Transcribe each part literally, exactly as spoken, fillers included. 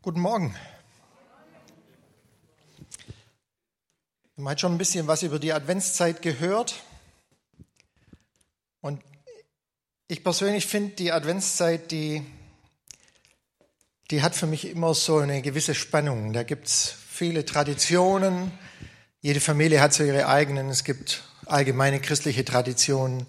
Guten Morgen. Man hat schon ein bisschen was über die Adventszeit gehört. Und ich persönlich finde, die Adventszeit, die, die hat für mich immer so eine gewisse Spannung. Da gibt es viele Traditionen. Jede Familie hat so ihre eigenen. Es gibt allgemeine christliche Traditionen.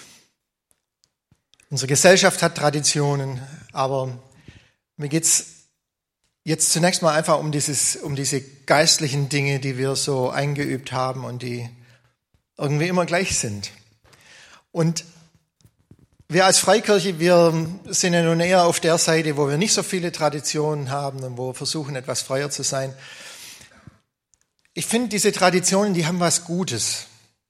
Unsere Gesellschaft hat Traditionen. Aber mir geht es jetzt zunächst mal einfach um, dieses, um diese geistlichen Dinge, die wir so eingeübt haben und die irgendwie immer gleich sind. Und wir als Freikirche, wir sind ja nun eher auf der Seite, wo wir nicht so viele Traditionen haben und wo wir versuchen, etwas freier zu sein. Ich finde, diese Traditionen, die haben was Gutes.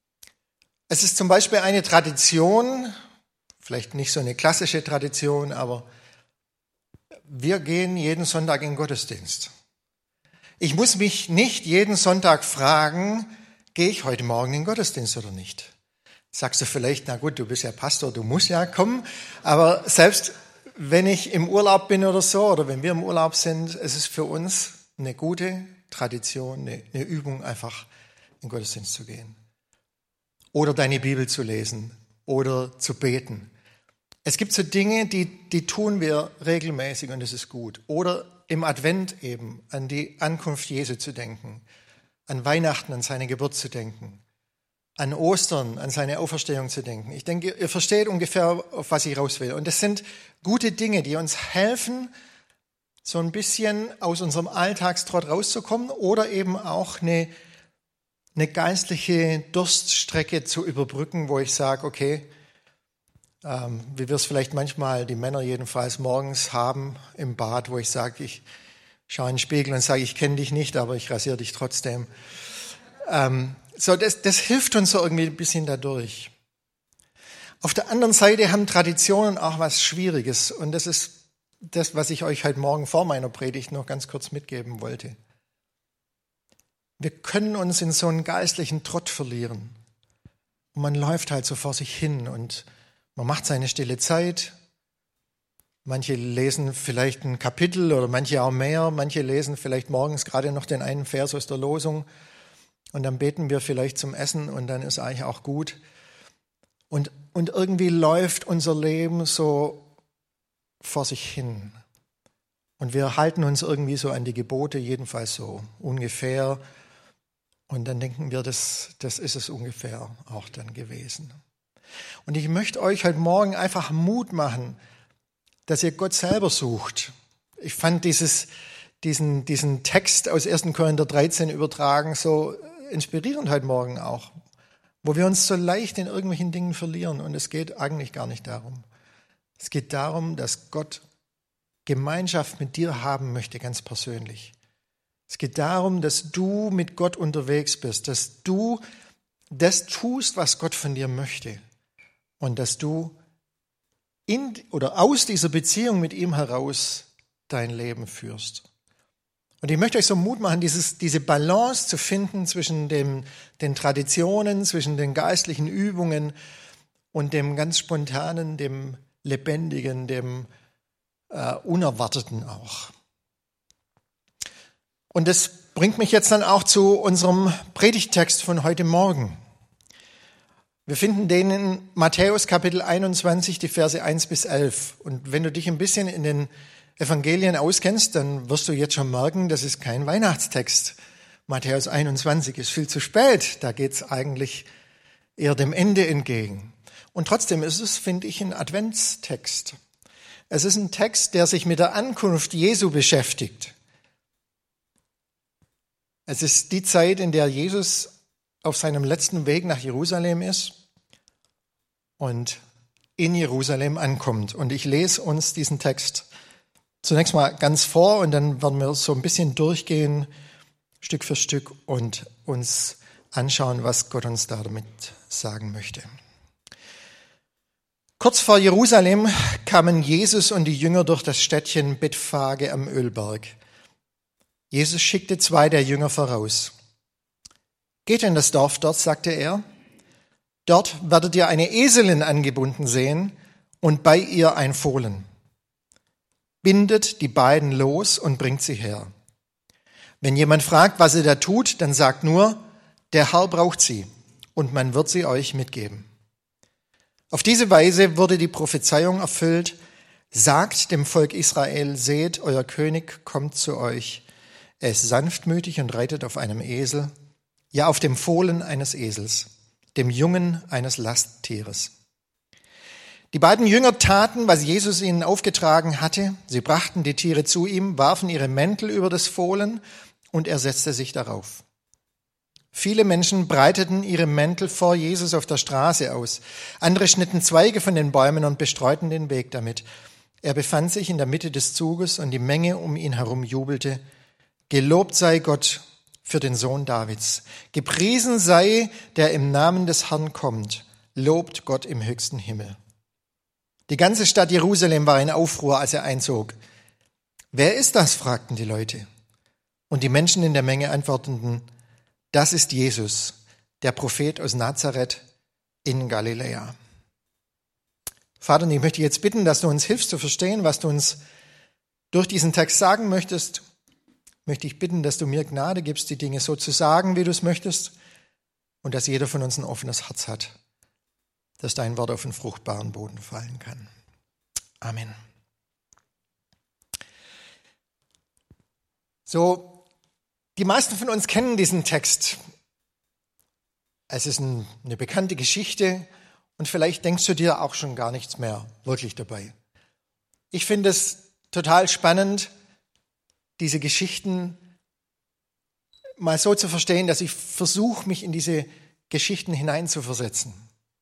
Es ist zum Beispiel eine Tradition, vielleicht nicht so eine klassische Tradition, aber wir gehen jeden Sonntag in den Gottesdienst. Ich muss mich nicht jeden Sonntag fragen, gehe ich heute Morgen in den Gottesdienst oder nicht? Sagst du vielleicht, na gut, du bist ja Pastor, du musst ja kommen. Aber selbst wenn ich im Urlaub bin oder so, oder wenn wir im Urlaub sind, es ist für uns eine gute Tradition, eine, eine Übung, einfach in den Gottesdienst zu gehen. Oder deine Bibel zu lesen oder zu beten. Es gibt so Dinge, die, die tun wir regelmäßig und das ist gut. Oder im Advent eben an die Ankunft Jesu zu denken, an Weihnachten, an seine Geburt zu denken, an Ostern, an seine Auferstehung zu denken. Ich denke, ihr versteht ungefähr, auf was ich raus will. Und das sind gute Dinge, die uns helfen, so ein bisschen aus unserem Alltagstrott rauszukommen oder eben auch eine, eine geistliche Durststrecke zu überbrücken, wo ich sage, okay, Ähm, wie wir es vielleicht manchmal, die Männer jedenfalls, morgens haben im Bad, wo ich sage, ich schaue in den Spiegel und sage, ich kenne dich nicht, aber ich rasiere dich trotzdem. Ähm, so, das, das hilft uns so irgendwie ein bisschen dadurch. Auf der anderen Seite haben Traditionen auch was Schwieriges und das ist das, was ich euch heute Morgen vor meiner Predigt noch ganz kurz mitgeben wollte. Wir können uns in so einen geistlichen Trott verlieren und man läuft halt so vor sich hin und man macht seine stille Zeit. Manche lesen vielleicht ein Kapitel oder manche auch mehr. Manche lesen vielleicht morgens gerade noch den einen Vers aus der Losung. Und dann beten wir vielleicht zum Essen und dann ist eigentlich auch gut. Und, und irgendwie läuft unser Leben so vor sich hin. Und wir halten uns irgendwie so an die Gebote, jedenfalls so ungefähr. Und dann denken wir, das, das ist es ungefähr auch dann gewesen. Und ich möchte euch heute Morgen einfach Mut machen, dass ihr Gott selber sucht. Ich fand dieses, diesen, diesen Text aus ersten Korinther dreizehn übertragen so inspirierend heute Morgen auch, wo wir uns so leicht in irgendwelchen Dingen verlieren. Und es geht eigentlich gar nicht darum. Es geht darum, dass Gott Gemeinschaft mit dir haben möchte, ganz persönlich. Es geht darum, dass du mit Gott unterwegs bist, dass du das tust, was Gott von dir möchte. Und dass du in oder aus dieser Beziehung mit ihm heraus dein Leben führst. Und ich möchte euch so Mut machen, dieses, diese Balance zu finden zwischen dem, den Traditionen, zwischen den geistlichen Übungen und dem ganz Spontanen, dem Lebendigen, dem äh, Unerwarteten auch. Und das bringt mich jetzt dann auch zu unserem Predigttext von heute Morgen. Wir finden den in Matthäus Kapitel einundzwanzig, die Verse eins bis elf. Und wenn du dich ein bisschen in den Evangelien auskennst, dann wirst du jetzt schon merken, das ist kein Weihnachtstext. Matthäus einundzwanzig ist viel zu spät. Da geht es eigentlich eher dem Ende entgegen. Und trotzdem ist es, finde ich, ein Adventstext. Es ist ein Text, der sich mit der Ankunft Jesu beschäftigt. Es ist die Zeit, in der Jesus auf seinem letzten Weg nach Jerusalem ist und in Jerusalem ankommt. Und ich lese uns diesen Text zunächst mal ganz vor und dann werden wir so ein bisschen durchgehen, Stück für Stück, und uns anschauen, was Gott uns da damit sagen möchte. Kurz vor Jerusalem kamen Jesus und die Jünger durch das Städtchen Bethphage am Ölberg. Jesus schickte zwei der Jünger voraus. Geht in das Dorf dort, sagte er. Dort werdet ihr eine Eselin angebunden sehen und bei ihr ein Fohlen. bindet die beiden los und bringt sie her. Wenn jemand fragt, was ihr da tut, dann sagt nur, der Herr braucht sie und man wird sie euch mitgeben. Auf diese Weise wurde die Prophezeiung erfüllt, sagt dem Volk Israel, seht, euer König kommt zu euch. Er ist sanftmütig und reitet auf einem Esel, ja auf dem Fohlen eines Esels, dem Jungen eines Lasttieres. Die beiden Jünger taten, was Jesus ihnen aufgetragen hatte. Sie brachten die Tiere zu ihm, warfen ihre Mäntel über das Fohlen und er setzte sich darauf. Viele Menschen breiteten ihre Mäntel vor Jesus auf der Straße aus. Andere schnitten Zweige von den Bäumen und bestreuten den Weg damit. Er befand sich in der Mitte des Zuges und die Menge um ihn herum jubelte. Gelobt sei Gott für den Sohn Davids. Gepriesen sei, der im Namen des Herrn kommt. Lobt Gott im höchsten Himmel. Die ganze Stadt Jerusalem war in Aufruhr, als er einzog. Wer ist das? Fragten die Leute. Und die Menschen in der Menge antworteten, das ist Jesus, der Prophet aus Nazareth in Galiläa. Vater, und ich möchte jetzt bitten, dass du uns hilfst zu verstehen, was du uns durch diesen Text sagen möchtest. Möchte ich bitten, dass du mir Gnade gibst, die Dinge so zu sagen, wie du es möchtest, und dass jeder von uns ein offenes Herz hat, dass dein Wort auf einen fruchtbaren Boden fallen kann. Amen. So, die meisten von uns kennen diesen Text. Es ist ein, eine bekannte Geschichte und vielleicht denkst du dir auch schon gar nichts mehr wirklich dabei. Ich finde es total spannend, diese Geschichten mal so zu verstehen, dass ich versuche, mich in diese Geschichten hineinzuversetzen.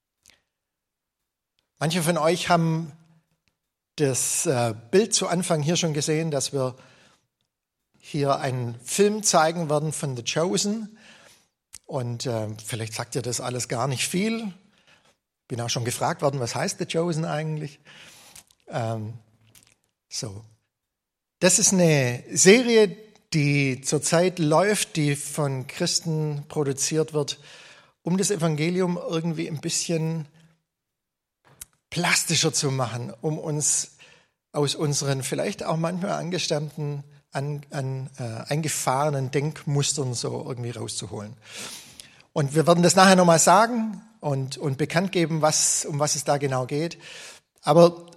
Manche von euch haben das Bild zu Anfang hier schon gesehen, dass wir hier einen Film zeigen werden von The Chosen. Und äh, vielleicht sagt ihr das alles gar nicht viel. Bin auch schon gefragt worden, was heißt The Chosen eigentlich? Ähm, so. Das ist eine Serie, die zurzeit läuft, die von Christen produziert wird, um das Evangelium irgendwie ein bisschen plastischer zu machen, um uns aus unseren vielleicht auch manchmal angestammten, an, an äh, eingefahrenen Denkmustern so irgendwie rauszuholen. Und wir werden das nachher nochmal sagen und, und bekannt geben, was, um was es da genau geht. Aber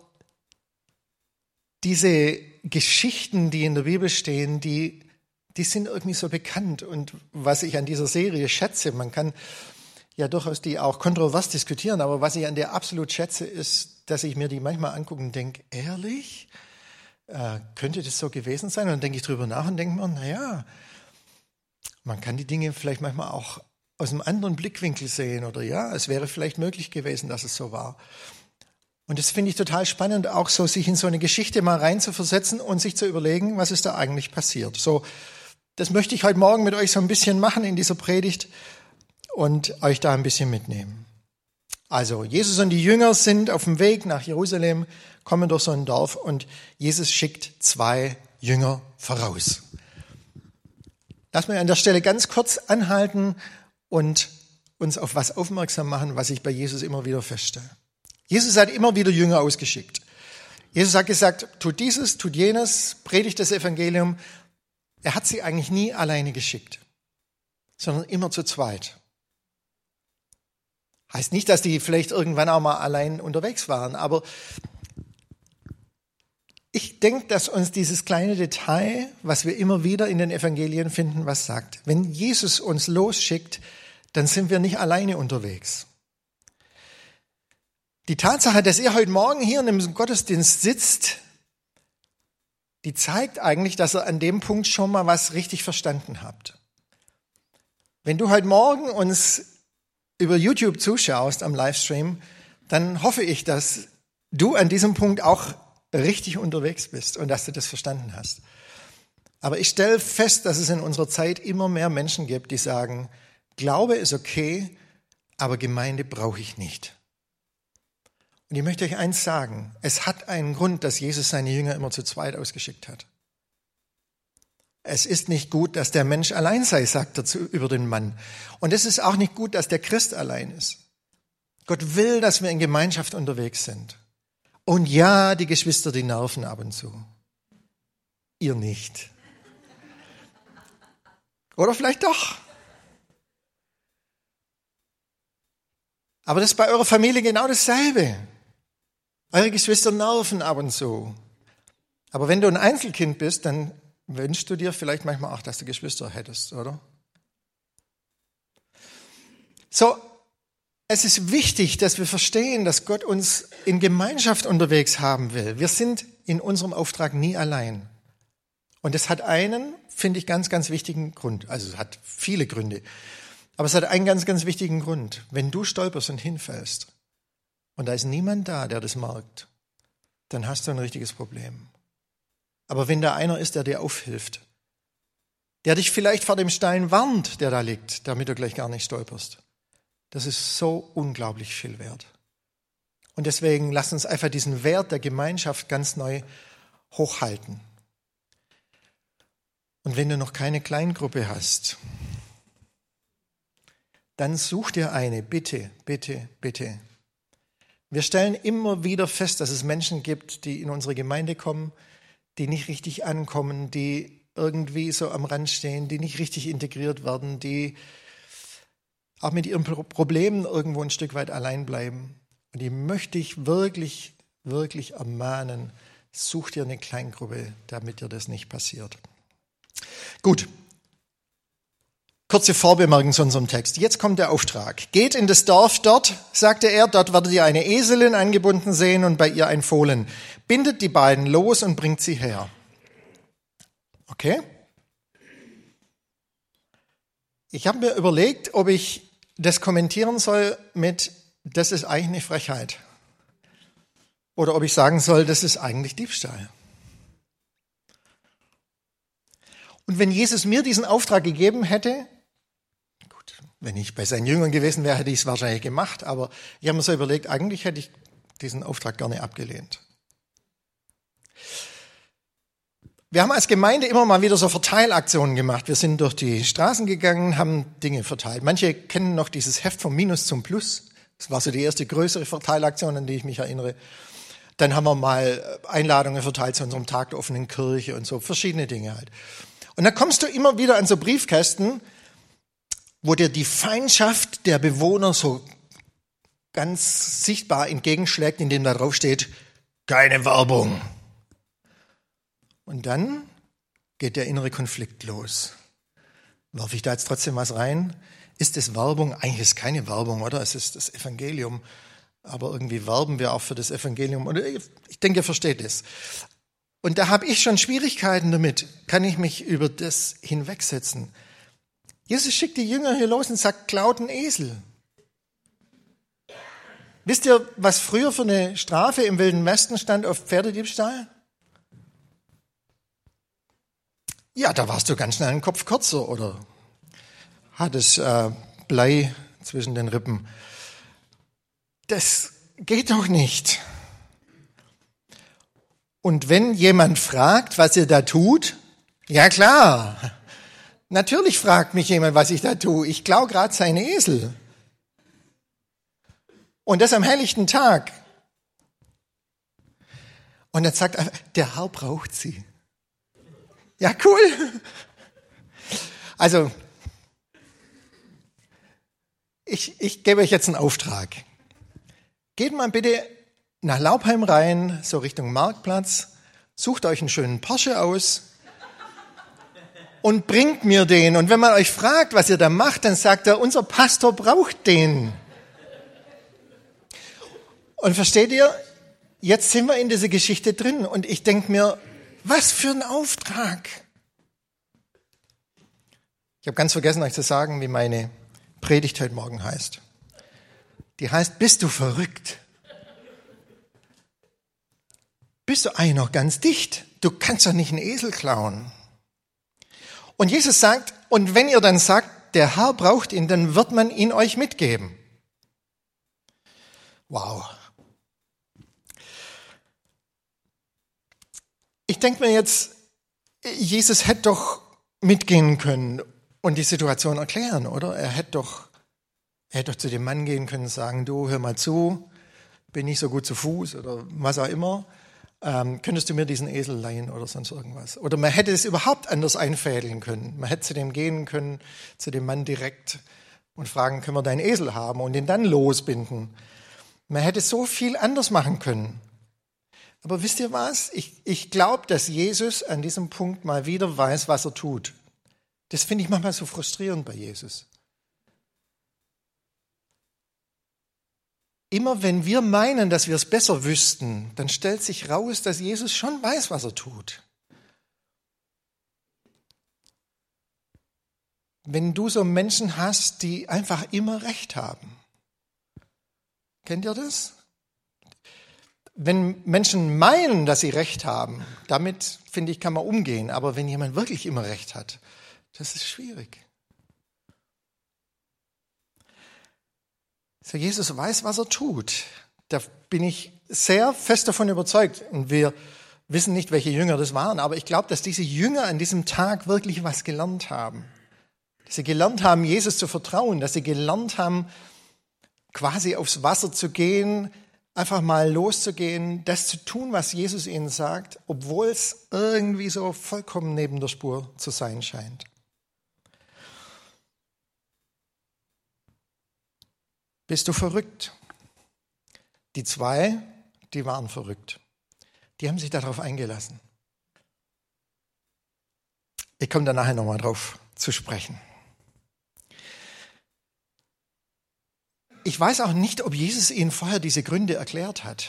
diese Geschichten, die in der Bibel stehen, die, die sind irgendwie so bekannt. Und was ich an dieser Serie schätze, man kann ja durchaus die auch kontrovers diskutieren, aber was ich an der absolut schätze, ist, dass ich mir die manchmal angucke und denke, ehrlich, äh, könnte das so gewesen sein? Und dann denke ich drüber nach und denke mir, naja, man kann die Dinge vielleicht manchmal auch aus einem anderen Blickwinkel sehen oder ja, es wäre vielleicht möglich gewesen, dass es so war. Und das finde ich total spannend, auch so sich in so eine Geschichte mal reinzuversetzen und sich zu überlegen, was ist da eigentlich passiert. So, das möchte ich heute Morgen mit euch so ein bisschen machen in dieser Predigt und euch da ein bisschen mitnehmen. Also, Jesus und die Jünger sind auf dem Weg nach Jerusalem, kommen durch so ein Dorf und Jesus schickt zwei Jünger voraus. Lass mich an der Stelle ganz kurz anhalten und uns auf was aufmerksam machen, was ich bei Jesus immer wieder feststelle. Jesus hat immer wieder Jünger ausgeschickt. Jesus hat gesagt, tut dieses, tut jenes, predigt das Evangelium. Er hat sie eigentlich nie alleine geschickt, sondern immer zu zweit. Heißt nicht, dass die vielleicht irgendwann auch mal allein unterwegs waren, aber ich denke, dass uns dieses kleine Detail, was wir immer wieder in den Evangelien finden, was sagt. Wenn Jesus uns losschickt, dann sind wir nicht alleine unterwegs. Die Tatsache, dass ihr heute Morgen hier in dem Gottesdienst sitzt, die zeigt eigentlich, dass ihr an dem Punkt schon mal was richtig verstanden habt. Wenn du heute Morgen uns über YouTube zuschaust am Livestream, dann hoffe ich, dass du an diesem Punkt auch richtig unterwegs bist und dass du das verstanden hast. Aber ich stelle fest, dass es in unserer Zeit immer mehr Menschen gibt, die sagen, Glaube ist okay, aber Gemeinde brauche ich nicht. Und ich möchte euch eins sagen, es hat einen Grund, dass Jesus seine Jünger immer zu zweit ausgeschickt hat. Es ist nicht gut, dass der Mensch allein sei, sagt er zu, über den Mann. Und es ist auch nicht gut, dass der Christ allein ist. Gott will, dass wir in Gemeinschaft unterwegs sind. Und ja, die Geschwister, die nerven ab und zu. ihr nicht. Oder vielleicht doch. Aber das ist bei eurer Familie genau dasselbe. Eure Geschwister nerven ab und zu. Aber wenn du ein Einzelkind bist, dann wünschst du dir vielleicht manchmal auch, dass du Geschwister hättest, oder? So, es ist wichtig, dass wir verstehen, dass Gott uns in Gemeinschaft unterwegs haben will. Wir sind in unserem Auftrag nie allein. Und es hat einen, finde ich, ganz, ganz wichtigen Grund. Also es hat viele Gründe. Aber es hat einen ganz, ganz wichtigen Grund. Wenn du stolperst und hinfällst und da ist niemand da, der das merkt, dann hast du ein richtiges Problem. Aber wenn da einer ist, der dir aufhilft, der dich vielleicht vor dem Stein warnt, der da liegt, damit du gleich gar nicht stolperst, das ist so unglaublich viel wert. Und deswegen lass uns einfach diesen Wert der Gemeinschaft ganz neu hochhalten. Und wenn du noch keine Kleingruppe hast, dann such dir eine, bitte, bitte, bitte. Wir stellen immer wieder fest, dass es Menschen gibt, die in unsere Gemeinde kommen, die nicht richtig ankommen, die irgendwie so am Rand stehen, die nicht richtig integriert werden, die auch mit ihren Problemen irgendwo ein Stück weit allein bleiben. Und die möchte ich wirklich, wirklich ermahnen, such dir eine Kleingruppe, damit dir das nicht passiert. Gut. Kurze Vorbemerkung zu unserem Text. Jetzt kommt der Auftrag. Geht in das Dorf dort, sagte er, dort werdet ihr eine Eselin angebunden sehen und bei ihr ein Fohlen. Bindet die beiden los und bringt sie her. Okay? Ich habe mir überlegt, ob ich das kommentieren soll mit, das ist eigentlich eine Frechheit. Oder ob ich sagen soll, das ist eigentlich Diebstahl. Und wenn Jesus mir diesen Auftrag gegeben hätte, gut, wenn ich bei seinen Jüngern gewesen wäre, hätte ich es wahrscheinlich gemacht, aber ich habe mir so überlegt, eigentlich hätte ich diesen Auftrag gerne abgelehnt. Wir haben als Gemeinde immer mal wieder so Verteilaktionen gemacht. Wir sind durch die Straßen gegangen, haben Dinge verteilt. Manche kennen noch dieses Heft vom Minus zum Plus. Das war so die erste größere Verteilaktion, an die ich mich erinnere. Dann haben wir mal Einladungen verteilt zu unserem Tag der offenen Kirche und so, verschiedene Dinge halt. Und dann kommst du immer wieder an so Briefkästen, wo dir die Feindschaft der Bewohner so ganz sichtbar entgegenschlägt, indem da drauf steht, keine Werbung. Und dann geht der innere Konflikt los. Werfe ich da jetzt trotzdem was rein? Ist es Werbung? Eigentlich ist es keine Werbung, oder? Es ist das Evangelium. Aber irgendwie werben wir auch für das Evangelium. Und ich denke, ihr versteht es. Und da habe ich schon Schwierigkeiten damit. Kann ich mich über das hinwegsetzen? Jesus schickt die Jünger hier los und sagt, klaut einen Esel. Wisst ihr, was früher für eine Strafe im Wilden Westen stand auf Pferdediebstahl? Ja, da warst du ganz schnell einen Kopf kürzer oder hattest äh, Blei zwischen den Rippen. Das geht doch nicht. Und wenn jemand fragt, was ihr da tut, ja klar, natürlich fragt mich jemand, was ich da tue. Ich klaue gerade seine Esel. Und das am helllichten Tag. Und dann sagt er, der Herr braucht sie. Ja, cool. Also, ich, ich gebe euch jetzt einen Auftrag. Geht mal bitte nach Laubheim rein, so Richtung Marktplatz, sucht euch einen schönen Porsche aus und bringt mir den. Und wenn man euch fragt, was ihr da macht, dann sagt er, unser Pastor braucht den. Und versteht ihr, jetzt sind wir in dieser Geschichte drin und ich denke mir, was für ein Auftrag. Ich habe ganz vergessen, euch zu sagen, wie meine Predigt heute Morgen heißt. Die heißt, bist du verrückt? Bist du eigentlich noch ganz dicht? Du kannst doch nicht einen Esel klauen. Und Jesus sagt, und wenn ihr dann sagt, der Herr braucht ihn, dann wird man ihn euch mitgeben. Wow. Ich denke mir jetzt, Jesus hätte doch mitgehen können und die Situation erklären, oder? Er hätte doch, er hätte doch zu dem Mann gehen können und sagen, du, hör mal zu, bin nicht so gut zu Fuß oder was auch immer, ähm, könntest du mir diesen Esel leihen oder sonst irgendwas. Oder man hätte es überhaupt anders einfädeln können. Man hätte zu dem gehen können, zu dem Mann direkt und fragen, können wir deinen Esel haben und ihn dann losbinden. Man hätte so viel anders machen können. Aber wisst ihr was? Ich, ich glaube, dass Jesus an diesem Punkt mal wieder weiß, was er tut. Das finde ich manchmal so frustrierend bei Jesus. Immer wenn wir meinen, dass wir es besser wüssten, dann stellt sich raus, dass Jesus schon weiß, was er tut. Wenn du so Menschen hast, die einfach immer Recht haben. Kennt ihr das? Wenn Menschen meinen, dass sie Recht haben, damit, finde ich, kann man umgehen. Aber wenn jemand wirklich immer Recht hat, das ist schwierig. So, Jesus weiß, was er tut. Da bin ich sehr fest davon überzeugt. Und wir wissen nicht, welche Jünger das waren, aber ich glaube, dass diese Jünger an diesem Tag wirklich was gelernt haben. Dass sie gelernt haben, Jesus zu vertrauen, dass sie gelernt haben, quasi aufs Wasser zu gehen, einfach mal loszugehen, das zu tun, was Jesus ihnen sagt, obwohl es irgendwie so vollkommen neben der Spur zu sein scheint. Bist du verrückt? Die zwei, die waren verrückt. Die haben sich darauf eingelassen. Ich komme da nachher nochmal drauf zu sprechen. Ich weiß auch nicht, ob Jesus ihnen vorher diese Gründe erklärt hat.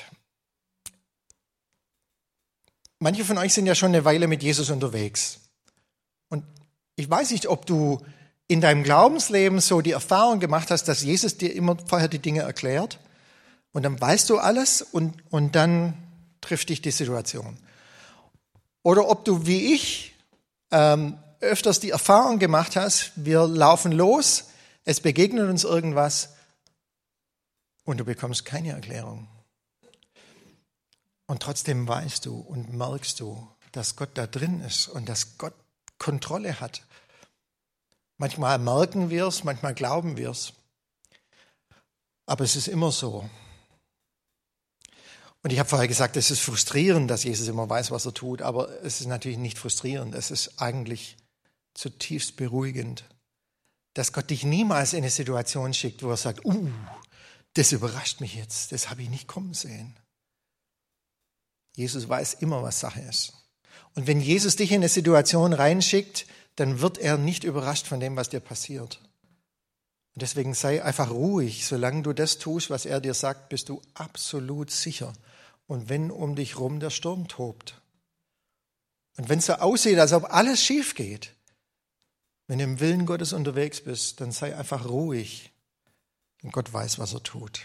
Manche von euch sind ja schon eine Weile mit Jesus unterwegs. Und ich weiß nicht, ob du in deinem Glaubensleben so die Erfahrung gemacht hast, dass Jesus dir immer vorher die Dinge erklärt und dann weißt du alles und, und dann trifft dich die Situation. Oder ob du wie ich ähm, öfters die Erfahrung gemacht hast, wir laufen los, es begegnet uns irgendwas und du bekommst keine Erklärung. Und trotzdem weißt du und merkst du, dass Gott da drin ist und dass Gott Kontrolle hat. Manchmal merken wir es, manchmal glauben wir es. Aber es ist immer so. Und ich habe vorher gesagt, es ist frustrierend, dass Jesus immer weiß, was er tut. Aber es ist natürlich nicht frustrierend. Es ist eigentlich zutiefst beruhigend, dass Gott dich niemals in eine Situation schickt, wo er sagt, uh, das überrascht mich jetzt, das habe ich nicht kommen sehen. Jesus weiß immer, was Sache ist. Und wenn Jesus dich in eine Situation reinschickt, dann wird er nicht überrascht von dem, was dir passiert. Und deswegen sei einfach ruhig. Solange du das tust, was er dir sagt, bist du absolut sicher. Und wenn um dich rum der Sturm tobt und wenn es so aussieht, als ob alles schief geht, wenn du im Willen Gottes unterwegs bist, dann sei einfach ruhig. Und Gott weiß, was er tut.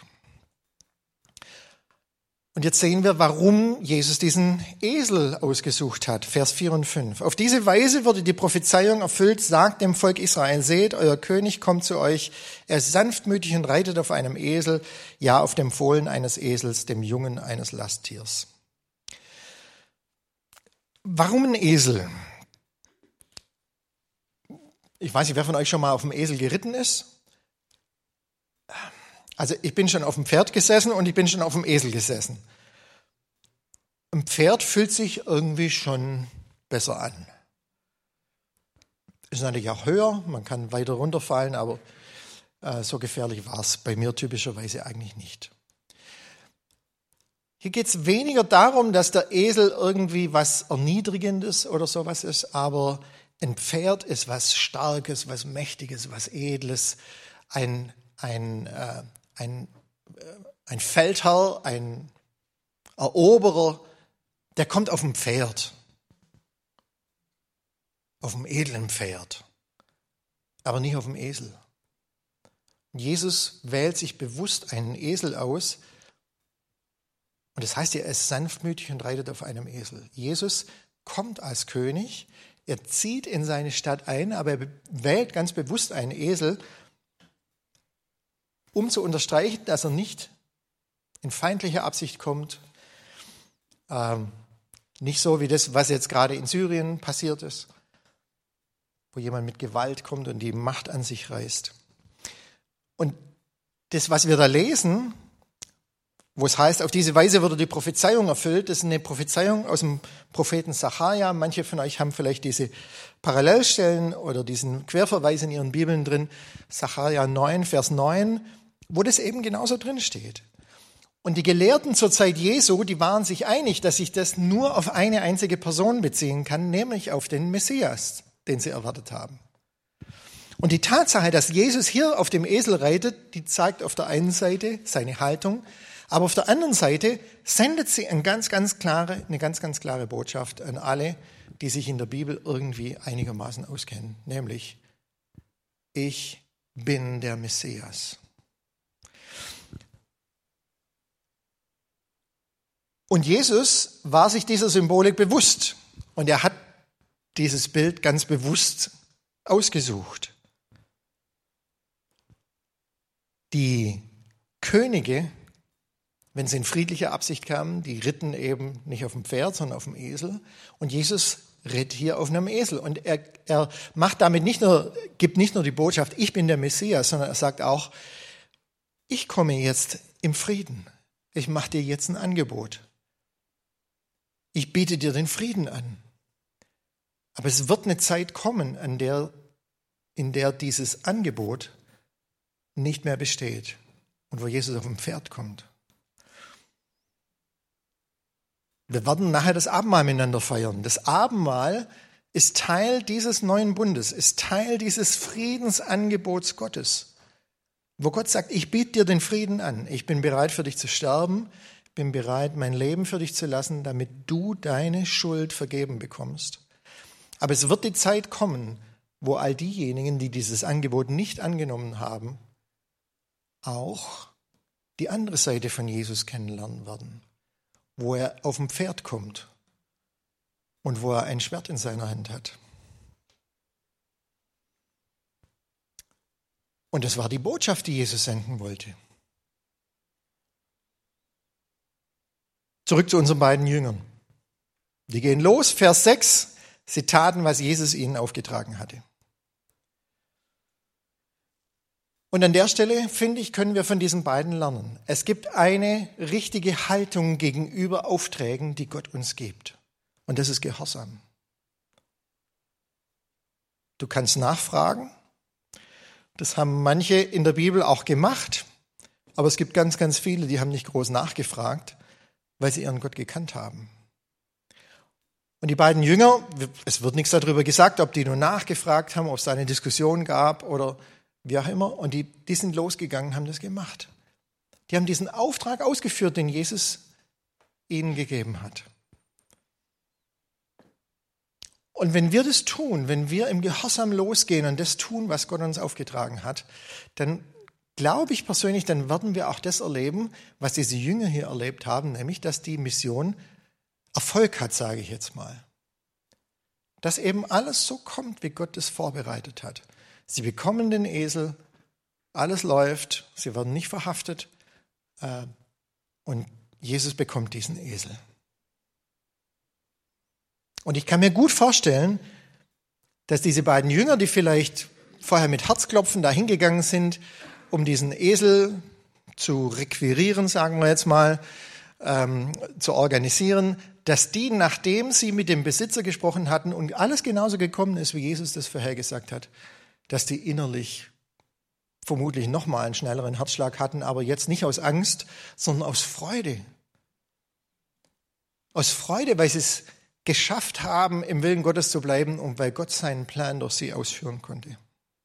Und jetzt sehen wir, warum Jesus diesen Esel ausgesucht hat. Vers vier und fünf. Auf diese Weise wurde die Prophezeiung erfüllt, sagt dem Volk Israel, seht, euer König kommt zu euch, er ist sanftmütig und reitet auf einem Esel, ja, auf dem Fohlen eines Esels, dem Jungen eines Lasttiers. Warum ein Esel? Ich weiß nicht, wer von euch schon mal auf dem Esel geritten ist. Also ich bin schon auf dem Pferd gesessen und ich bin schon auf dem Esel gesessen. Ein Pferd fühlt sich irgendwie schon besser an. Ist natürlich auch höher, man kann weiter runterfallen, aber äh, so gefährlich war es bei mir typischerweise eigentlich nicht. Hier geht es weniger darum, dass der Esel irgendwie was Erniedrigendes oder sowas ist, aber ein Pferd ist was Starkes, was Mächtiges, was Edles, ein, ein äh, Ein, ein Feldherr, ein Eroberer, der kommt auf dem Pferd, auf dem edlen Pferd, aber nicht auf dem Esel. Jesus wählt sich bewusst einen Esel aus und das heißt, er ist sanftmütig und reitet auf einem Esel. Jesus kommt als König, er zieht in seine Stadt ein, aber er wählt ganz bewusst einen Esel, um zu unterstreichen, dass er nicht in feindlicher Absicht kommt, ähm, nicht so wie das, was jetzt gerade in Syrien passiert ist, wo jemand mit Gewalt kommt und die Macht an sich reißt. Und das, was wir da lesen, wo es heißt, auf diese Weise wurde die Prophezeiung erfüllt. Das ist eine Prophezeiung aus dem Propheten Sacharja. Manche von euch haben vielleicht diese Parallelstellen oder diesen Querverweis in ihren Bibeln drin. Sacharja neun, Vers neun, wo das eben genauso drin steht. Und die Gelehrten zur Zeit Jesu, die waren sich einig, dass sich das nur auf eine einzige Person beziehen kann, nämlich auf den Messias, den sie erwartet haben. Und die Tatsache, dass Jesus hier auf dem Esel reitet, die zeigt auf der einen Seite seine Haltung, aber auf der anderen Seite sendet sie eine ganz, ganz klare, eine ganz, ganz klare Botschaft an alle, die sich in der Bibel irgendwie einigermaßen auskennen, nämlich: Ich bin der Messias. Und Jesus war sich dieser Symbolik bewusst und er hat dieses Bild ganz bewusst ausgesucht. Die Könige, wenn sie in friedlicher Absicht kamen, die ritten eben nicht auf dem Pferd, sondern auf dem Esel. Und Jesus ritt hier auf einem Esel. Und er, er macht damit nicht nur, gibt nicht nur die Botschaft, ich bin der Messias, sondern er sagt auch, ich komme jetzt im Frieden. Ich mache dir jetzt ein Angebot. Ich biete dir den Frieden an. Aber es wird eine Zeit kommen, an der, in der dieses Angebot nicht mehr besteht und wo Jesus auf dem Pferd kommt. Wir werden nachher das Abendmahl miteinander feiern. Das Abendmahl ist Teil dieses neuen Bundes, ist Teil dieses Friedensangebots Gottes, wo Gott sagt, ich biete dir den Frieden an. Ich bin bereit, für dich zu sterben, bin bereit, mein Leben für dich zu lassen, damit du deine Schuld vergeben bekommst. Aber es wird die Zeit kommen, wo all diejenigen, die dieses Angebot nicht angenommen haben, auch die andere Seite von Jesus kennenlernen werden, wo er auf dem Pferd kommt und wo er ein Schwert in seiner Hand hat. Und das war die Botschaft, die Jesus senden wollte. Zurück zu unseren beiden Jüngern. Die gehen los, Vers sechs. Sie taten, was Jesus ihnen aufgetragen hatte. Und an der Stelle, finde ich, können wir von diesen beiden lernen. Es gibt eine richtige Haltung gegenüber Aufträgen, die Gott uns gibt. Und das ist Gehorsam. Du kannst nachfragen. Das haben manche in der Bibel auch gemacht. Aber es gibt ganz, ganz viele, die haben nicht groß nachgefragt, weil sie ihren Gott gekannt haben. Und die beiden Jünger, es wird nichts darüber gesagt, ob die nur nachgefragt haben, ob es da eine Diskussion gab oder wie auch immer. Und die, die sind losgegangen, haben das gemacht. Die haben diesen Auftrag ausgeführt, den Jesus ihnen gegeben hat. Und wenn wir das tun, wenn wir im Gehorsam losgehen und das tun, was Gott uns aufgetragen hat, dann glaube ich persönlich, dann werden wir auch das erleben, was diese Jünger hier erlebt haben, nämlich, dass die Mission Erfolg hat, sage ich jetzt mal. Dass eben alles so kommt, wie Gott es vorbereitet hat. Sie bekommen den Esel, alles läuft, sie werden nicht verhaftet äh, und Jesus bekommt diesen Esel. Und ich kann mir gut vorstellen, dass diese beiden Jünger, die vielleicht vorher mit Herzklopfen dahin gegangen sind, um diesen Esel zu requirieren, sagen wir jetzt mal, ähm, zu organisieren, dass die, nachdem sie mit dem Besitzer gesprochen hatten und alles genauso gekommen ist, wie Jesus das vorhergesagt hat, dass die innerlich vermutlich nochmal einen schnelleren Herzschlag hatten, aber jetzt nicht aus Angst, sondern aus Freude. Aus Freude, weil sie es geschafft haben, im Willen Gottes zu bleiben und weil Gott seinen Plan durch sie ausführen konnte.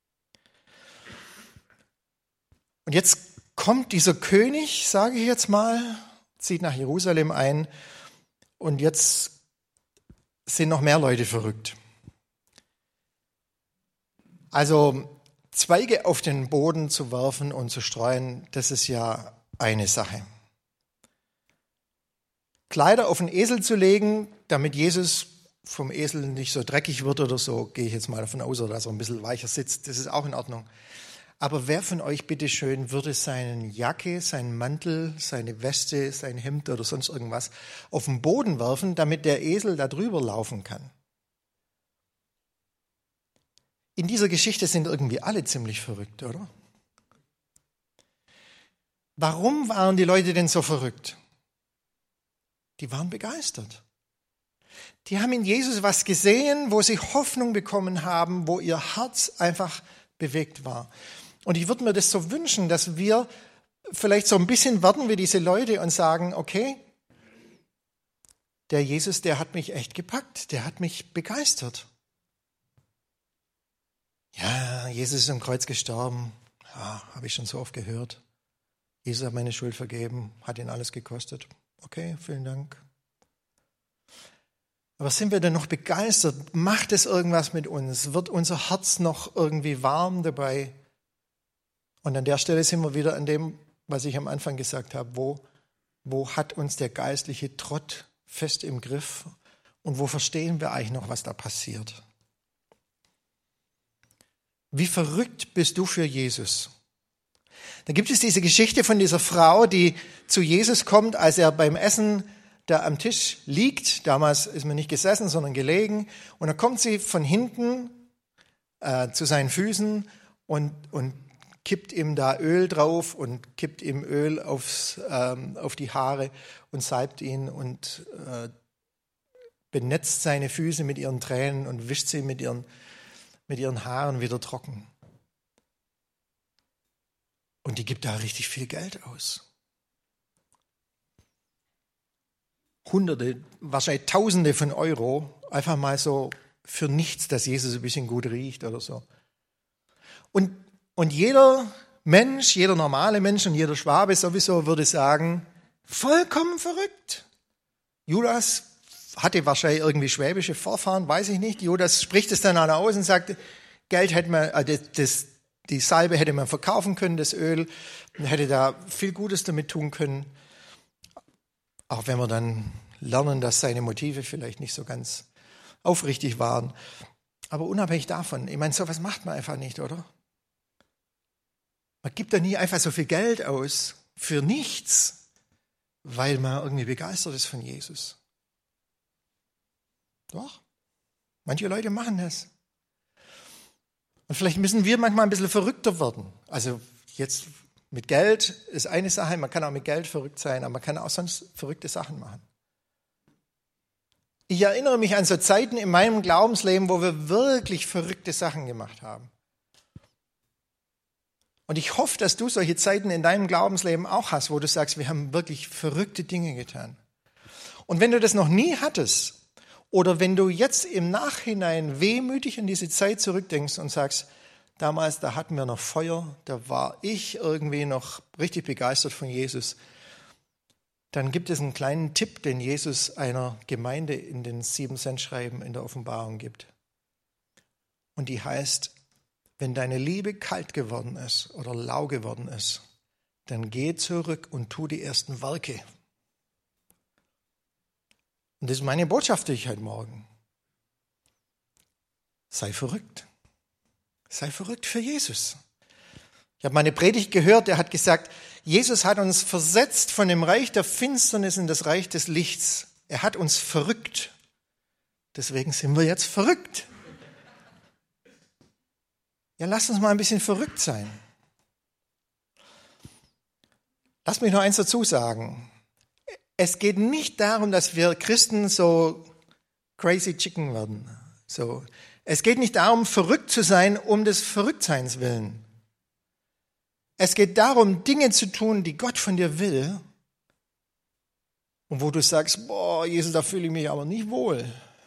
Und jetzt kommt dieser König, sage ich jetzt mal, zieht nach Jerusalem ein und jetzt sind noch mehr Leute verrückt. Also Zweige auf den Boden zu werfen und zu streuen, das ist ja eine Sache. Kleider auf den Esel zu legen, damit Jesus vom Esel nicht so dreckig wird oder so, gehe ich jetzt mal davon aus, oder dass er ein bisschen weicher sitzt, das ist auch in Ordnung. Aber wer von euch, bitteschön, würde seine Jacke, seinen Mantel, seine Weste, sein Hemd oder sonst irgendwas auf den Boden werfen, damit der Esel da drüber laufen kann? In dieser Geschichte sind irgendwie alle ziemlich verrückt, oder? Warum waren die Leute denn so verrückt? Die waren begeistert. Die haben in Jesus was gesehen, wo sie Hoffnung bekommen haben, wo ihr Herz einfach bewegt war. Und ich würde mir das so wünschen, dass wir vielleicht so ein bisschen werden wie diese Leute und sagen, okay, der Jesus, der hat mich echt gepackt, der hat mich begeistert. Ja, Jesus ist am Kreuz gestorben, ja, habe ich schon so oft gehört. Jesus hat meine Schuld vergeben, hat ihn alles gekostet. Okay, vielen Dank. Aber sind wir denn noch begeistert? Macht es irgendwas mit uns? Wird unser Herz noch irgendwie warm dabei? Und an der Stelle sind wir wieder an dem, was ich am Anfang gesagt habe. Wo, wo hat uns der geistliche Trott fest im Griff? Und wo verstehen wir eigentlich noch, was da passiert? Wie verrückt bist du für Jesus? Da gibt es diese Geschichte von dieser Frau, die zu Jesus kommt, als er beim Essen da am Tisch liegt. Damals ist man nicht gesessen, sondern gelegen. Und dann kommt sie von hinten äh, zu seinen Füßen und, und kippt ihm da Öl drauf und kippt ihm Öl aufs, ähm, auf die Haare und salbt ihn und äh, benetzt seine Füße mit ihren Tränen und wischt sie mit ihren, mit ihren Haaren wieder trocken. Und die gibt da richtig viel Geld aus. Hunderte, wahrscheinlich Tausende von Euro, einfach mal so für nichts, dass Jesus ein bisschen gut riecht oder so. Und, und jeder Mensch, jeder normale Mensch und jeder Schwabe sowieso würde sagen, vollkommen verrückt. Judas hatte wahrscheinlich irgendwie schwäbische Vorfahren, weiß ich nicht. Judas spricht es dann aus und sagt, Geld hätte man, äh, das, das, die Salbe hätte man verkaufen können, das Öl, und hätte da viel Gutes damit tun können. Auch wenn wir dann lernen, dass seine Motive vielleicht nicht so ganz aufrichtig waren. Aber unabhängig davon, ich meine, sowas macht man einfach nicht, oder? Man gibt da nie einfach so viel Geld aus für nichts, weil man irgendwie begeistert ist von Jesus. Doch, manche Leute machen das. Und vielleicht müssen wir manchmal ein bisschen verrückter werden. Also jetzt mit Geld ist eine Sache, man kann auch mit Geld verrückt sein, aber man kann auch sonst verrückte Sachen machen. Ich erinnere mich an so Zeiten in meinem Glaubensleben, wo wir wirklich verrückte Sachen gemacht haben. Und ich hoffe, dass du solche Zeiten in deinem Glaubensleben auch hast, wo du sagst, wir haben wirklich verrückte Dinge getan. Und wenn du das noch nie hattest, oder wenn du jetzt im Nachhinein wehmütig an diese Zeit zurückdenkst und sagst, damals, da hatten wir noch Feuer, da war ich irgendwie noch richtig begeistert von Jesus, dann gibt es einen kleinen Tipp, den Jesus einer Gemeinde in den Sieben-Cent-Schreiben in der Offenbarung gibt. Und die heißt, wenn deine Liebe kalt geworden ist oder lau geworden ist, dann geh zurück und tu die ersten Werke. Und das ist meine Botschaft für dich heute Morgen. Sei verrückt. Sei verrückt für Jesus. Ich habe meine Predigt gehört, der hat gesagt, Jesus hat uns versetzt von dem Reich der Finsternis in das Reich des Lichts. Er hat uns verrückt. Deswegen sind wir jetzt verrückt. Ja, lass uns mal ein bisschen verrückt sein. Lass mich noch eins dazu sagen. Es geht nicht darum, dass wir Christen so crazy chicken werden. So. Es geht nicht darum, verrückt zu sein, um des Verrücktseins willen. Es geht darum, Dinge zu tun, die Gott von dir will. Und wo du sagst, boah, Jesus, da fühle ich mich aber nicht wohl.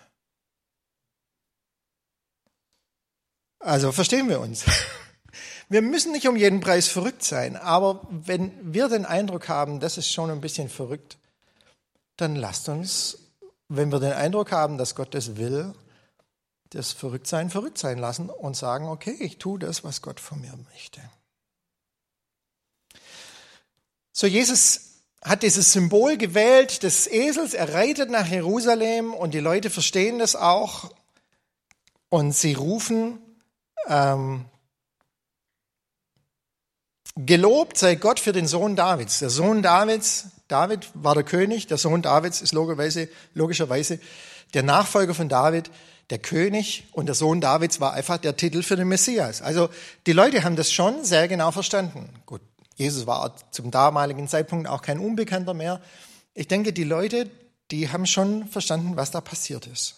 Also verstehen wir uns. Wir müssen nicht um jeden Preis verrückt sein, aber wenn wir den Eindruck haben, das ist schon ein bisschen verrückt, dann lasst uns, wenn wir den Eindruck haben, dass Gott das will, das Verrücktsein verrückt sein lassen und sagen, okay, ich tue das, was Gott von mir möchte. So, Jesus hat dieses Symbol gewählt des Esels, er reitet nach Jerusalem und die Leute verstehen das auch und sie rufen, ähm, gelobt sei Gott für den Sohn Davids. Der Sohn Davids, David war der König, der Sohn Davids ist logischerweise, logischerweise der Nachfolger von David, der König, und der Sohn Davids war einfach der Titel für den Messias. Also die Leute haben das schon sehr genau verstanden. Gut, Jesus war zum damaligen Zeitpunkt auch kein Unbekannter mehr. Ich denke, die Leute, die haben schon verstanden, was da passiert ist.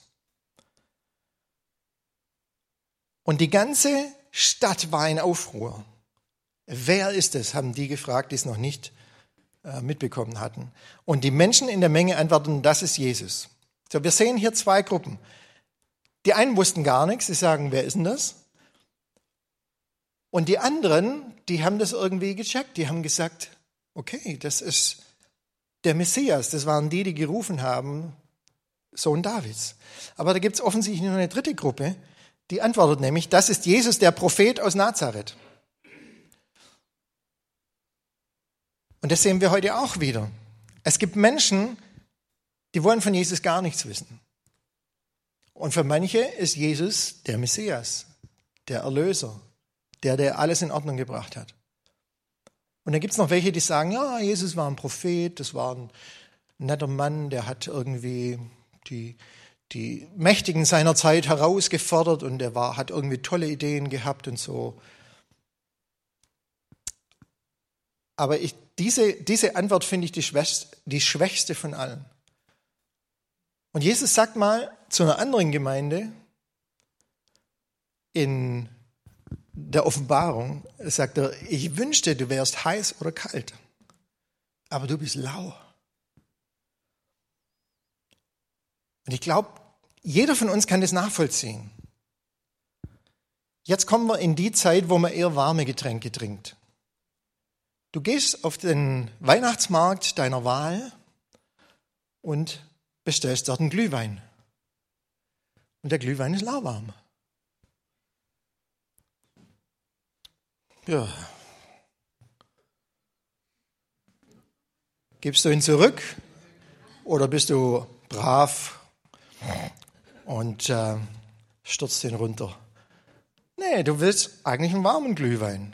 Und die ganze Stadt war in Aufruhr. Wer ist es, haben die gefragt, die es noch nicht äh, mitbekommen hatten. Und die Menschen in der Menge antworten, das ist Jesus. So, wir sehen hier zwei Gruppen. Die einen wussten gar nichts, sie sagen, wer ist denn das? Und die anderen, die haben das irgendwie gecheckt, die haben gesagt, okay, das ist der Messias, das waren die, die gerufen haben, Sohn Davids. Aber da gibt es offensichtlich noch eine dritte Gruppe, die antwortet nämlich, das ist Jesus, der Prophet aus Nazareth. Und das sehen wir heute auch wieder. Es gibt Menschen, die wollen von Jesus gar nichts wissen. Und für manche ist Jesus der Messias, der Erlöser, der, der alles in Ordnung gebracht hat. Und dann gibt es noch welche, die sagen, ja, Jesus war ein Prophet, das war ein netter Mann, der hat irgendwie die, die Mächtigen seiner Zeit herausgefordert und der war, hat irgendwie tolle Ideen gehabt und so. Aber ich, diese, diese Antwort finde ich die schwächste, die schwächste von allen. Und Jesus sagt mal zu einer anderen Gemeinde in der Offenbarung, sagt er, ich wünschte, du wärst heiß oder kalt, aber du bist lau. Und ich glaube, jeder von uns kann das nachvollziehen. Jetzt kommen wir in die Zeit, wo man eher warme Getränke trinkt. Du gehst auf den Weihnachtsmarkt deiner Wahl und bestellst dort einen Glühwein. Und der Glühwein ist lauwarm. Ja. Gibst du ihn zurück oder bist du brav und äh, stürzt ihn runter? Nee, du willst eigentlich einen warmen Glühwein.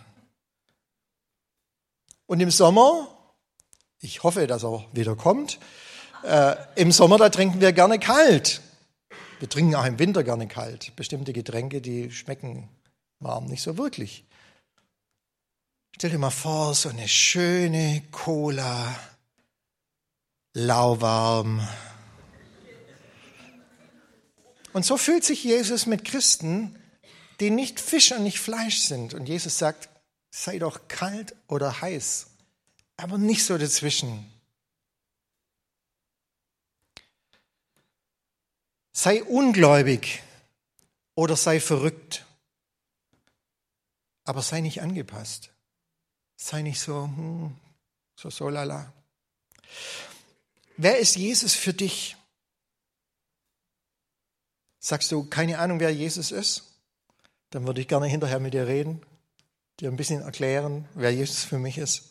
Und im Sommer, ich hoffe, dass er wieder kommt, äh, im Sommer, da trinken wir gerne kalt. Wir trinken auch im Winter gerne kalt. Bestimmte Getränke, die schmecken warm nicht so wirklich. Stell dir mal vor, so eine schöne Cola, lauwarm. Und so fühlt sich Jesus mit Christen, die nicht Fisch und nicht Fleisch sind. Und Jesus sagt, sei doch kalt oder heiß, aber nicht so dazwischen. Sei ungläubig oder sei verrückt, aber sei nicht angepasst. Sei nicht so, hm, so, so lala. Wer ist Jesus für dich? Sagst du, keine Ahnung, wer Jesus ist? Dann würde ich gerne hinterher mit dir reden, dir ein bisschen erklären, wer Jesus für mich ist.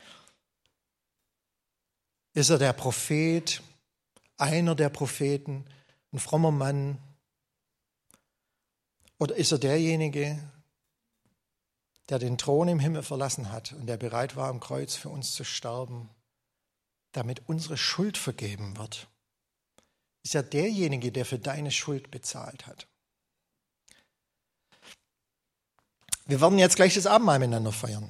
Ist er der Prophet, einer der Propheten, ein frommer Mann? Oder ist er derjenige, der den Thron im Himmel verlassen hat und der bereit war, am Kreuz für uns zu sterben, damit unsere Schuld vergeben wird? Ist er derjenige, der für deine Schuld bezahlt hat? Wir werden jetzt gleich das Abendmahl miteinander feiern.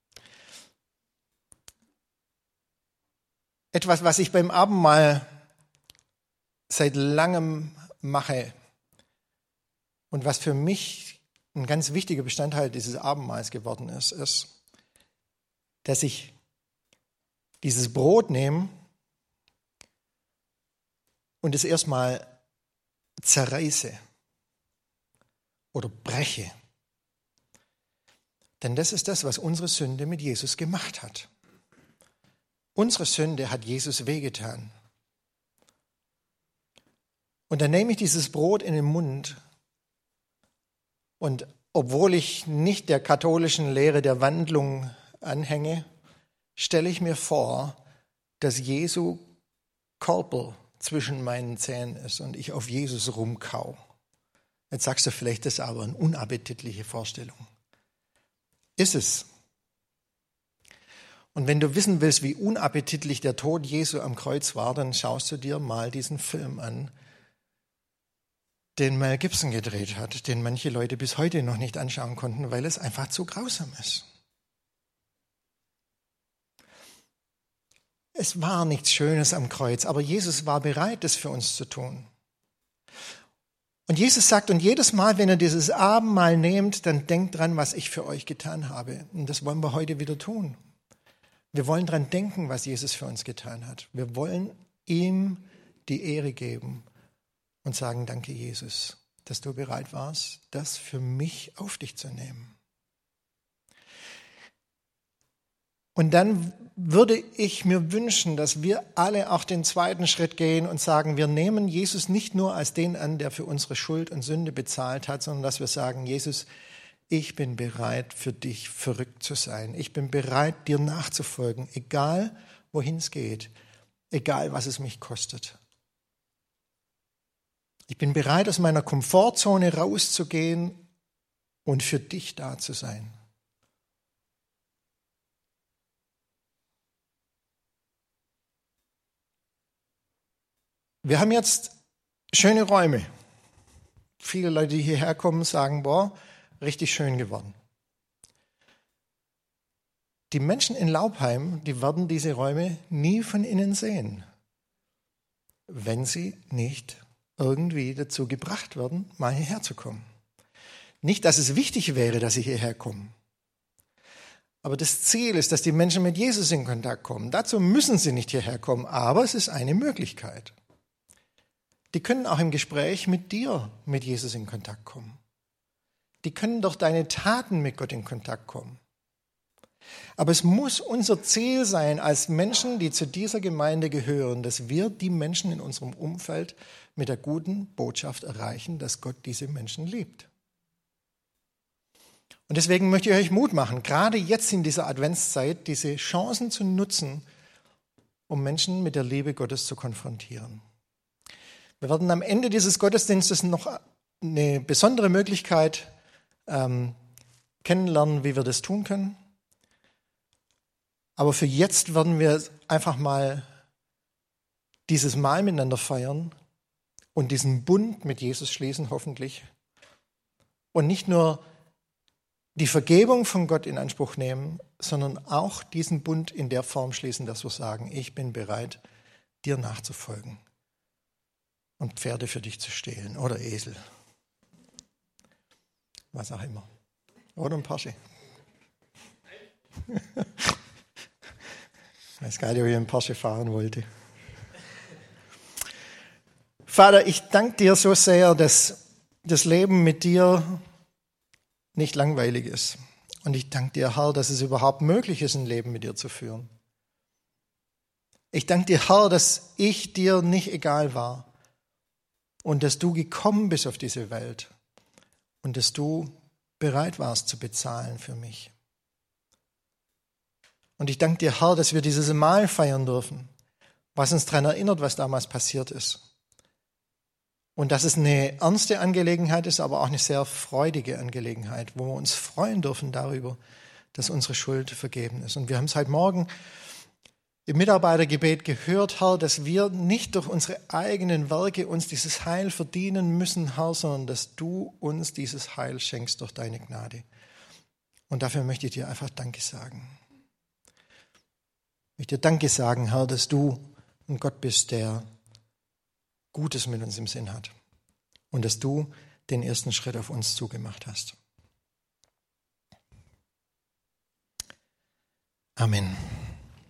Etwas, was ich beim Abendmahl seit langem mache und was für mich ein ganz wichtiger Bestandteil dieses Abendmahls geworden ist, ist, dass ich dieses Brot nehme und es erstmal zerreiße oder breche. Denn das ist das, was unsere Sünde mit Jesus gemacht hat. Unsere Sünde hat Jesus wehgetan. Und dann nehme ich dieses Brot in den Mund und obwohl ich nicht der katholischen Lehre der Wandlung anhänge, stelle ich mir vor, dass Jesu Körper zwischen meinen Zähnen ist und ich auf Jesus rumkau. Jetzt sagst du vielleicht, das ist aber eine unappetitliche Vorstellung. Ist es. Und wenn du wissen willst, wie unappetitlich der Tod Jesu am Kreuz war, dann schaust du dir mal diesen Film an, den Mel Gibson gedreht hat, den manche Leute bis heute noch nicht anschauen konnten, weil es einfach zu grausam ist. Es war nichts Schönes am Kreuz, aber Jesus war bereit, das für uns zu tun. Und Jesus sagt, und jedes Mal, wenn ihr dieses Abendmahl nehmt, dann denkt dran, was ich für euch getan habe. Und das wollen wir heute wieder tun. Wir wollen dran denken, was Jesus für uns getan hat. Wir wollen ihm die Ehre geben und sagen, danke Jesus, dass du bereit warst, das für mich auf dich zu nehmen. Und dann würde ich mir wünschen, dass wir alle auch den zweiten Schritt gehen und sagen, wir nehmen Jesus nicht nur als den an, der für unsere Schuld und Sünde bezahlt hat, sondern dass wir sagen, Jesus, ich bin bereit, für dich verrückt zu sein. Ich bin bereit, dir nachzufolgen, egal wohin es geht, egal was es mich kostet. Ich bin bereit, aus meiner Komfortzone rauszugehen und für dich da zu sein. Wir haben jetzt schöne Räume. Viele Leute, die hierher kommen, sagen, boah, richtig schön geworden. Die Menschen in Laubheim, die werden diese Räume nie von innen sehen, wenn sie nicht irgendwie dazu gebracht werden, mal hierher zu kommen. Nicht, dass es wichtig wäre, dass sie hierher kommen. Aber das Ziel ist, dass die Menschen mit Jesus in Kontakt kommen. Dazu müssen sie nicht hierher kommen, aber es ist eine Möglichkeit. Die können auch im Gespräch mit dir, mit Jesus in Kontakt kommen. Die können durch deine Taten mit Gott in Kontakt kommen. Aber es muss unser Ziel sein, als Menschen, die zu dieser Gemeinde gehören, dass wir die Menschen in unserem Umfeld mit der guten Botschaft erreichen, dass Gott diese Menschen liebt. Und deswegen möchte ich euch Mut machen, gerade jetzt in dieser Adventszeit, diese Chancen zu nutzen, um Menschen mit der Liebe Gottes zu konfrontieren. Wir werden am Ende dieses Gottesdienstes noch eine besondere Möglichkeit ähm, kennenlernen, wie wir das tun können. Aber für jetzt werden wir einfach mal dieses Mahl miteinander feiern und diesen Bund mit Jesus schließen, hoffentlich. Und nicht nur die Vergebung von Gott in Anspruch nehmen, sondern auch diesen Bund in der Form schließen, dass wir sagen, ich bin bereit, dir nachzufolgen und Pferde für dich zu stehlen oder Esel. Was auch immer. Oder ein Porsche. Ich weiß gar nicht, ob ich einen Porsche fahren wollte. Vater, ich danke dir so sehr, dass das Leben mit dir nicht langweilig ist. Und ich danke dir, Herr, dass es überhaupt möglich ist, ein Leben mit dir zu führen. Ich danke dir, Herr, dass ich dir nicht egal war und dass du gekommen bist auf diese Welt und dass du bereit warst zu bezahlen für mich. Und ich danke dir, Herr, dass wir dieses Mahl feiern dürfen, was uns daran erinnert, was damals passiert ist. Und dass es eine ernste Angelegenheit ist, aber auch eine sehr freudige Angelegenheit, wo wir uns freuen dürfen darüber, dass unsere Schuld vergeben ist. Und wir haben es heute Morgen im Mitarbeitergebet gehört, Herr, dass wir nicht durch unsere eigenen Werke uns dieses Heil verdienen müssen, Herr, sondern dass du uns dieses Heil schenkst durch deine Gnade. Und dafür möchte ich dir einfach Danke sagen. Ich möchte dir Danke sagen, Herr, dass du ein Gott bist, der Gutes mit uns im Sinn hat und dass du den ersten Schritt auf uns zugemacht hast. Amen.